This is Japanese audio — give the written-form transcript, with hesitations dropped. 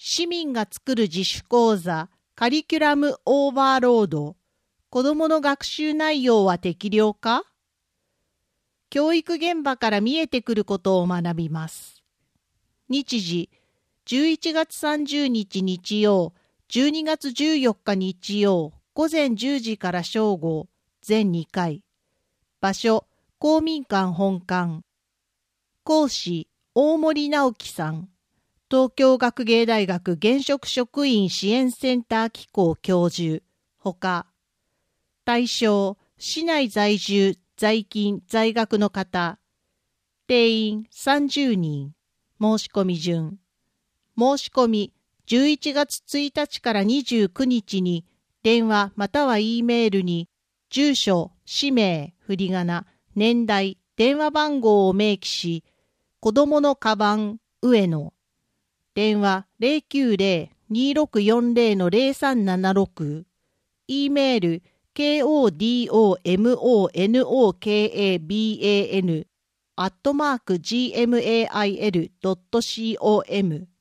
市民が作る自主講座、カリキュラムオーバーロード。子どもの学習内容は適量か？教育現場から見えてくることを学びます。日時、11月30日日曜、12月14日日曜、午前10時から正午、全2回。場所、公民館本館。講師、大森直樹さん。東京学芸大学現職職員支援センター機構教授。ほか。対象、市内在住、在勤、在学の方。定員30人。申し込み順。申し込み、11月1日から29日に、電話または E メールに、住所、氏名、振り仮名、年代、電話番号を明記し、子どものカバン、上野。電話090-2640-0376。E メール、kodomonokaban@gmail.com